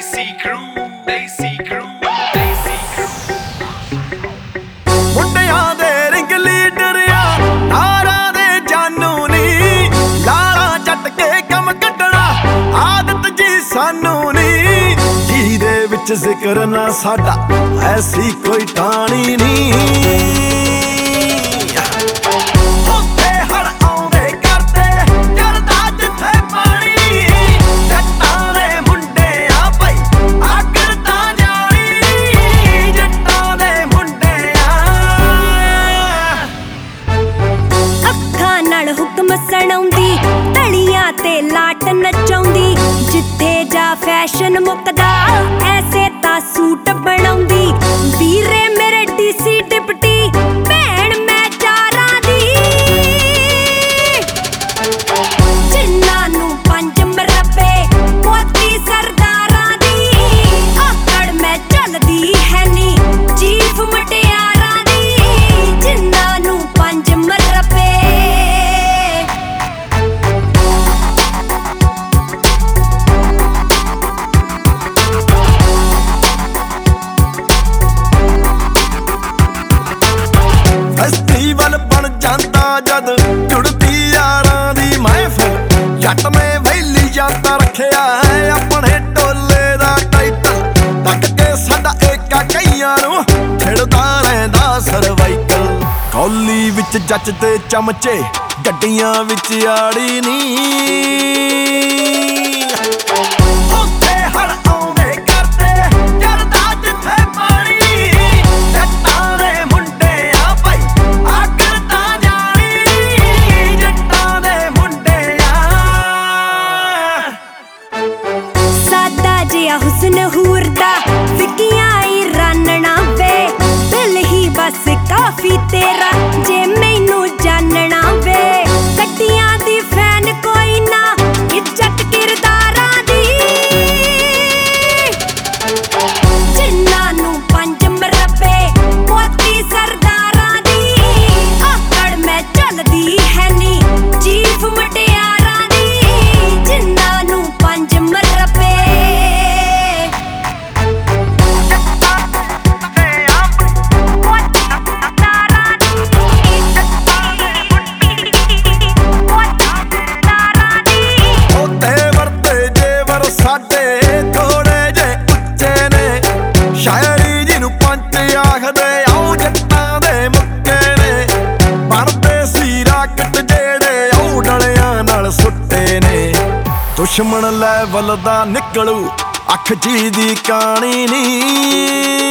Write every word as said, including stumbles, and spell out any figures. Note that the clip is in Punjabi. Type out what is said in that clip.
Desi Crew, Desi Crew, Desi Crew। ਮੁੰਡਿਆਂ ਦੇ ਰਿੰਗ ਲੀਡਰ ਆ ਨਾਰਾਂ ਦੇ ਜਾਨੂ ਨੀ ਲਾਲਾਂ ਚੱਟ ਕੇ ਕੰਮ ਕੱਢਣਾ ਆਦਤ ਜੀ ਸਾਨੂੰ ਨੀ ਜਿਹਦੇ ਵਿੱਚ ਜ਼ਿਕਰ ਨਾ ਸਾਡਾ ਐਸੀ ਕੋਈ ਟਾਣੀ ਨੀ ਸੁਣਾਉਂਦੀ ਤਲੀਆਂ ਤੇ ਲਾਟ ਨਚਾਉਂਦੀ ਜਿੱਥੇ ਜਾ ਫੈਸ਼ਨ ਮੁੱਕਦਾ ਐਸੇ ਤਾਂ ਸੂਟ ਬਣਾਉਂਦੀ ਵੀਰੇ ਮੇਰੇ ਡੀਸੀ ਡਿਪਟੀ ਭੈਣ ਮੈਂ ਚਾਰਾਂ ਦੀ ਜਿੰਨਾਂ ਨੂੰ ਪੰਜ ਮਰਬੇ ਮੋਤੀ ਸਰਦਾਰਾਂ ਦੀ ਆਕੜ ਮੈਂ ਚੱਲਦੀ ਹੈ ਨੀ ਚੀਫ ਮਟਿਆਰਾਂ ਦੀ ਜਿੰਨਾਂ ਨੂੰ ਪੰਜ ਮਰਬੇ ਫੈਸਟੀਵਲ ਬਣ ਜਾਂਦਾ ਜਦ ਜੁੜਦੀ ਯਾਰਾਂ ਦੀ ਮਹਿਫਿਲ ਜੱਟ ਨੇ ਵੈਲੀ ਜਾਂਦਾ ਰੱਖਿਆ ਹੈ ਆਪਣੇ ਟੋਲੇ ਦਾ ਟਾਈਟਲ ਤੱਕ ਕੇ ਸਾਡਾ ਏਕਾ ਕਈਆਂ ਨੂੰ ਛਿੜਦਾ ਰਹਿੰਦਾ ਸਰਵਾਈਕਲ ਕੌਲੀ ਵਿੱਚ ਜੱਜ ਤੇ ਚਮਚੇ ਗੱਡੀਆਂ ਵਿੱਚ ਆੜੀ ਨੀ ਹੁਸਨ ਹੂਰ ਦਾ ਫਿੱਕੀਆਂ ਈ ਰਾਨਣਾ ਵੇ ਦਿਲ ਹੀ ਬਸ ਕਾਫੀ ਤੇਰਾ ਜੇ ਮੈਨੂੰ ਜਾਣਨਾ ਵੇ ਗੱਡੀਆਂ ਦੀ ਫੈਨ ਕੋਈ ਨਾ ਇੱਜ਼ਤ ਕਿਰਦਾਰਾਂ ਦੀ ਜਿੰਨਾਂ ਨੂੰ ਪੰਜ ਮਰਬੇ ਮੋਤੀ ਸਰਦਾਰਾਂ ਦੀ ਆਕੜ ਮੈਂ ਚੱਲਦੀ ਹੈ ਨੀ ਚੀਫ ਮਟਿਆਰਾਂ ਦੀ ਜਿੰਨਾਂ ਨੂੰ ਪੰਜ ਮਰਬੇ ਸ਼ਾਇਰੀ ਜਿਹਨੂੰ ਪੰਜ ਆਖਦੇ ਆਉ ਜੱਟਾਂ ਦੇ ਮੁੱਕੇ ਨੇ ਬਣਦੇ ਸੀ ਰਾਕਟ ਜਿਹੜੇ ਆਉ ਡਲਿਆਂ ਨਾਲ ਸੁੱਟੇ ਨੇ ਦੁਸ਼ਮਣ ਲੈਵਲ ਦਾ ਨਿਕਲੂ ਅੱਖ ਜੀ ਦੀ ਕਾਣੀ ਨੀ